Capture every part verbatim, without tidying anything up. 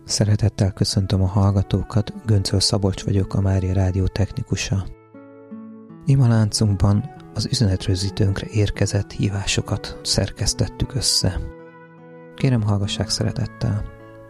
Szeretettel köszöntöm a hallgatókat, Göncöl Szabolcs vagyok, a Mária Rádió technikusa. Imaláncunkban az üzenetrögzítőnkre érkezett hívásokat szerkesztettük össze. Kérem, hallgassák szeretettel!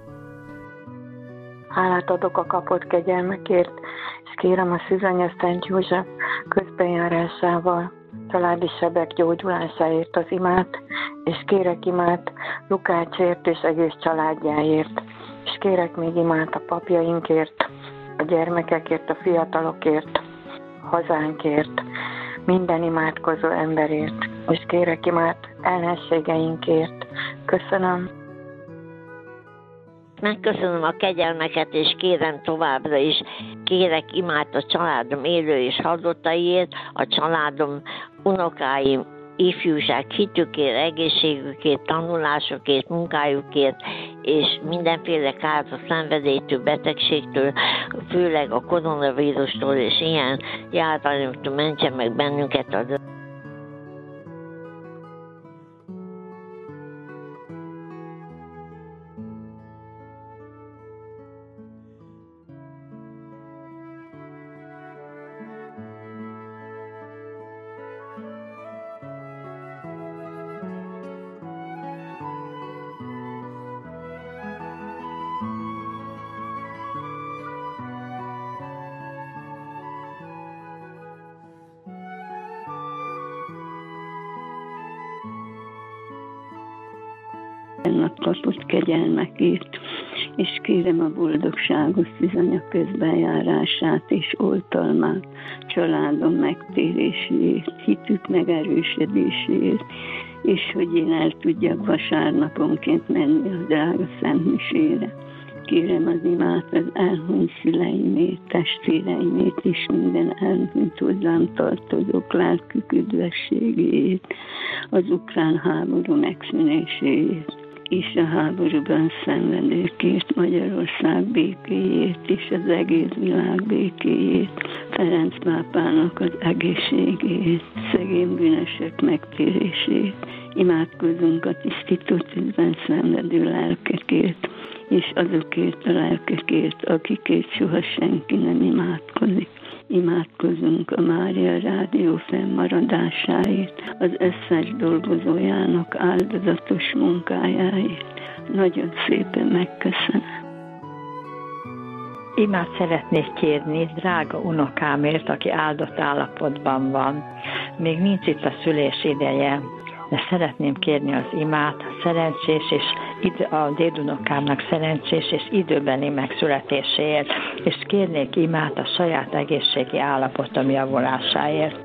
Hálát adok a kapott kegyelmekért, és kérem a Szűzanya Szent József közbenjárásával családi sebek gyógyulásáért az imát, és kérek imát Lukácsért és egész családjáért, és kérek még imát a papjainkért, a gyermekekért, a fiatalokért, a hazánkért, minden imádkozó emberért, és kérek imát ellenségeinkért. Köszönöm. Megköszönöm a kegyelmeket, és kérem továbbra is, kérek imát a családom élő és hallottaiért, a családom, unokáim, ifjúság hitükért, egészségükért, tanulásokért, munkájukért, és mindenféle káros szenvedélytől, betegségtől, főleg a koronavírustól és ilyen járványoktól mentse meg bennünket az. A kapott kegyelmekért, és kérem a boldogságos Szűzanya közbenjárását és oltalmát, családom megtéréséért, hitük megerősödéséért, és hogy én el tudjak vasárnaponként menni a drága szentmisére. Kérem az imát az elhunyt szüleimét, testvéreimét és minden elhunyt hozzám tartozók lelkük üdvességéért, az ukrán háború megszűnéséért, és a háborúban szenvedőkért, Magyarország békéjét és az egész világ békéjét, Ferenc pápának az egészségét, szegény bűnösök megtérését. Imádkozunk a tisztító tűzben szenvedő lelkekért, és azokért a lelkekért, akikért soha senki nem imádkozik. Imádkozunk a Mária Rádió fennmaradásáért, az összes dolgozójának áldozatos munkájáért. Nagyon szépen megköszönöm. Imát szeretnék kérni drága unokámért, aki áldott állapotban van. Még nincs itt a szülés ideje, de szeretném kérni az imát, szerencsés és a dédunokámnak szerencsés és időbeni megszületéséért, és kérnék imát a saját egészségi állapotom javulásáért.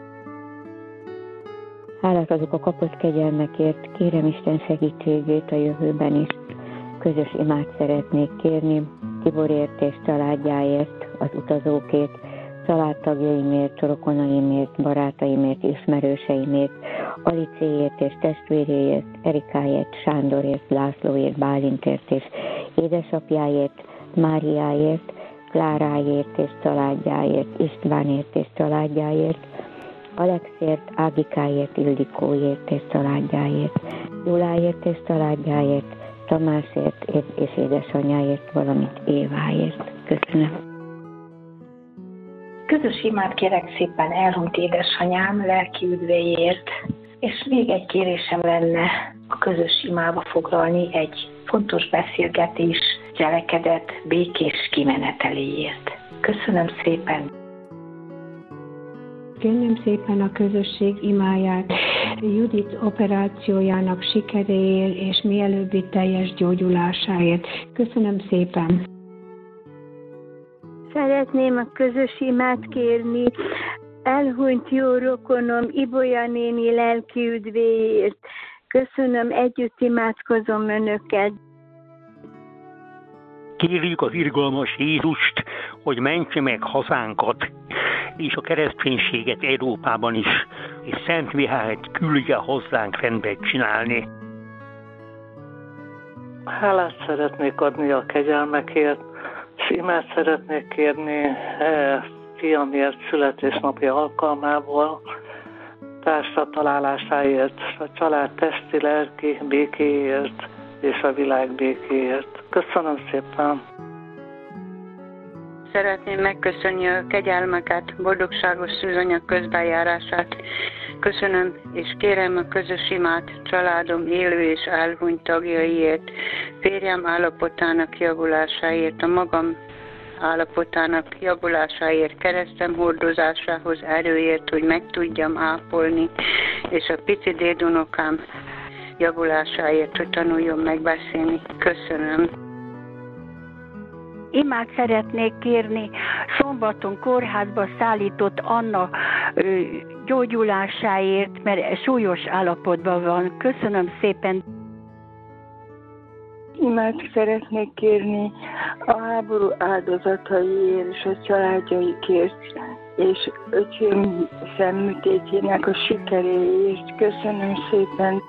Hálát azok a kapott kegyelmekért, kérem Isten segítségét a jövőben is. Közös imát szeretnék kérni Tiborért és családjáért, az utazókért, családtagjaimért, rokonaimért, barátaimért, ismerőseimért, Alicéért és testvéréért, Erikáért, Sándorért, Lászlóért, Bálintért és édesapjáért, Máriáért, Kláráért és családjáért, Istvánért és családjáért, Alexért, Ágikáért, Ildikóért és családjáért, Juláért és családjáért, Tamásért és édesanyjáért, valamint Éváért. Köszönöm. Közös imát kérek szépen elhunyt édesanyám lelki üdvéért, és még egy kérésem lenne a közös imába foglalni egy fontos beszélgetés, cselekedet békés kimeneteléért. Köszönöm szépen! Kérném szépen a közösség imáját Judit operációjának sikeréért és mielőbbi teljes gyógyulásáért. Köszönöm szépen! Szeretném a közös imát kérni elhunyt jó rokonom Ibolya néni lelki üdvéért. Köszönöm, együtt imádkozom önöket. Kérjük az irgalmas Jézust, hogy mentse meg hazánkat, és a kereszténységet Európában is, és Szent Mihályt küldje hozzánk rendbe csinálni. Hálát szeretnék adni a kegyelmekért, és imát szeretnék kérni eh, fiamért születésnapja alkalmából, társa találásáért, a család testi, lelki békéért és a világ békéért. Köszönöm szépen! szeretném megköszönni a kegyelmeket, boldogságos szűzanyag közbenjárását. Köszönöm, és kérem a közös imát családom élő és elhunyt tagjaiért, férjem állapotának javulásáért, a magam állapotának javulásáért, keresztem hordozásához erőért, hogy meg tudjam ápolni, és a pici dédunokám javulásáért, hogy tanuljon megbeszélni. Köszönöm. Imát szeretnék kérni szombaton kórházba szállított Anna ö, gyógyulásáért, mert súlyos állapotban van. Köszönöm szépen. Imát szeretnék kérni a háború áldozataiért és a családjaikért, és öcsém szemműtétjének a sikeréért. Köszönöm szépen.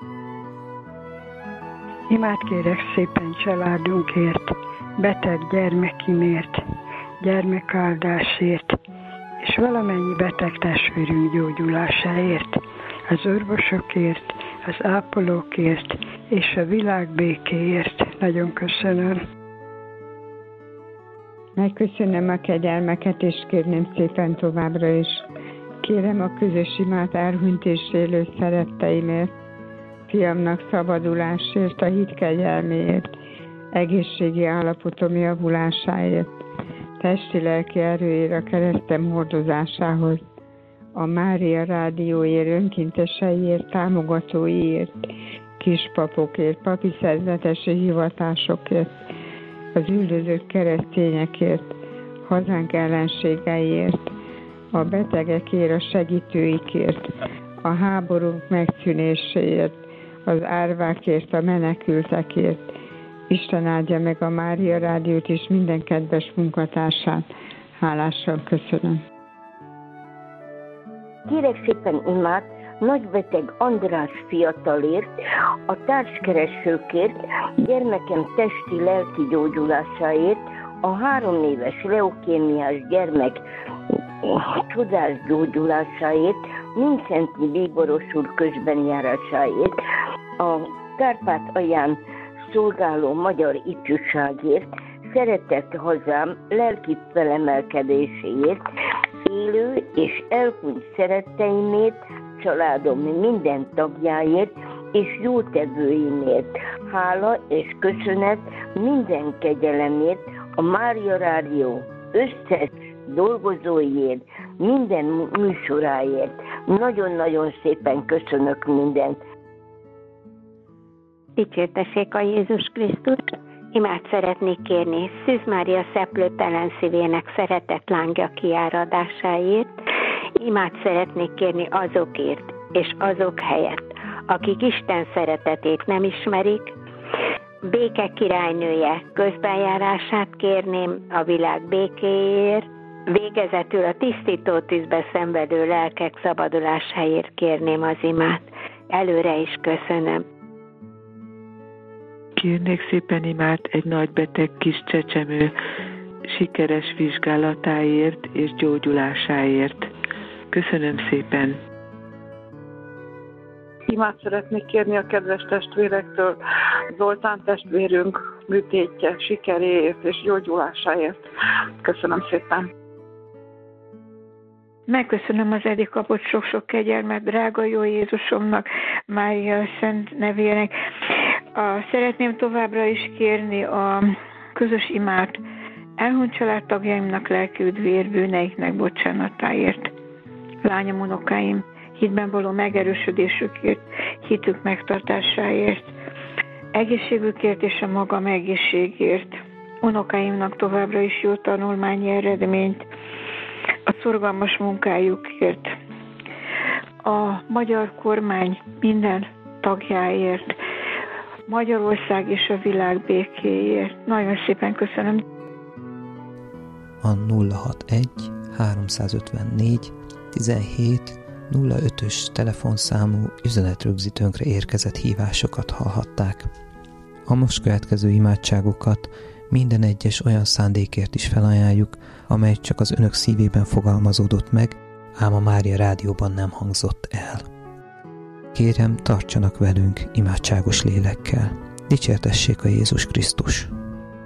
Imát kérek szépen családunkért, beteg gyermekimért, gyermekáldásért, és valamennyi beteg testvérünk gyógyulásáért, az orvosokért, az ápolókért, és a világ békéért. Nagyon köszönöm. Megköszönöm a kegyelmeket, és kérném szépen továbbra is. Kérem a közös imát elhunyt és élő szeretteimért, fiamnak szabadulásért, a hit kegyelméért, egészségi állapotom javulásáért, testi-lelki erőért, a keresztem hordozásához, a Mária rádióért, önkénteseiért, támogatóiért, kispapokért, papi szerzetesi hivatásokért, az üldözők keresztényekért, hazánk ellenségeiért, a betegekért, a segítőikért, a háborúk megszűnéséért, az árvákért, a menekültekért. Isten áldja meg a Mária rádiót és minden kedves munkatársát. Hálással köszönöm. Kérek szépen imát nagybeteg András fiatalért, a társkeresőkért, gyermekem testi-lelki gyógyulásáért, a három éves leukémiás gyermek csodás gyógyulásáért, Mincentni Bíboros úr közbenjárásáért, a Kárpát-alján szolgáló magyar ifjúságért, szeretett hazám lelki felemelkedéséért, élő és elhunyt szeretteimért, családom minden tagjáért és jótevőimért. Hála és köszönet minden kegyelemért, a Mária Rádió összes dolgozóiért, minden műsoráért. Nagyon-nagyon szépen köszönök mindent. Dicsértessék a Jézus Krisztus! Imát szeretnék kérni Szűz Mária szeplőtelen szívének szeretett lángja kiáradásáért. Imát szeretnék kérni azokért és azok helyett, akik Isten szeretetét nem ismerik. Béke királynője közbenjárását kérném a világ békéért. Végezetül a tisztító tűzbe szenvedő lelkek szabadulásáért kérném az imát. Előre is köszönöm. Kérnék szépen imát egy nagybeteg kis csecsemő sikeres vizsgálatáért és gyógyulásáért. Köszönöm szépen. Imát szeretnék kérni a kedves testvérektől, Zoltán testvérünk műtétje sikeréért és gyógyulásáért. Köszönöm szépen. Megköszönöm az eddig kapott sok-sok kegyelmet, drága jó Jézusomnak, Mária szent nevének. A, szeretném továbbra is kérni a közös imát elhunyt családtagjaimnak lelki üdvéért, bűneiknek bocsánatáért, lányom, unokáim hitben való megerősödésükért, hitük megtartásáért, egészségükért és a magam egészségért, unokáimnak továbbra is jó tanulmányi eredményt, a szorgalmas munkájukért, a magyar kormány minden tagjáért, Magyarország és a világ békéért. Nagyon szépen köszönöm. A nulla hatvanegy háromszázötvennégy tizenhét nulla ötös telefonszámú üzenetrögzítőnkre érkezett hívásokat hallhatták. A most következő imádságokat minden egyes olyan szándékért is felajánljuk, amely csak az önök szívében fogalmazódott meg, ám a Mária Rádióban nem hangzott el. Kérem, tartsanak velünk imádságos lélekkel. Dicsértessék a Jézus Krisztus!